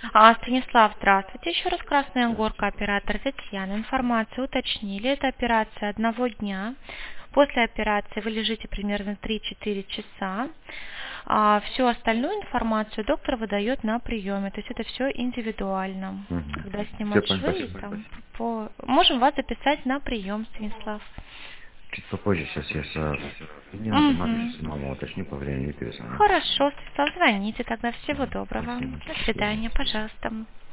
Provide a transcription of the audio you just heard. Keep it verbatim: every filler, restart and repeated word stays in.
А, Станислав, здравствуйте. Еще раз Красная Горка, оператор Татьяна. Информацию уточнили. Это операция одного дня. После операции вы лежите примерно три-четыре часа. А всю остальную информацию доктор выдает на приеме. То есть это все индивидуально. Угу. Когда Все снимать понял, швы, спасибо. там, по... можем вас записать на прием, Станислав. Чуть попозже сейчас я со... Мне надо адрес Угу. снова уточню по времени и перезвоню. Хорошо, Станислав, звоните тогда. Всего доброго. Спасибо. До свидания, пожалуйста.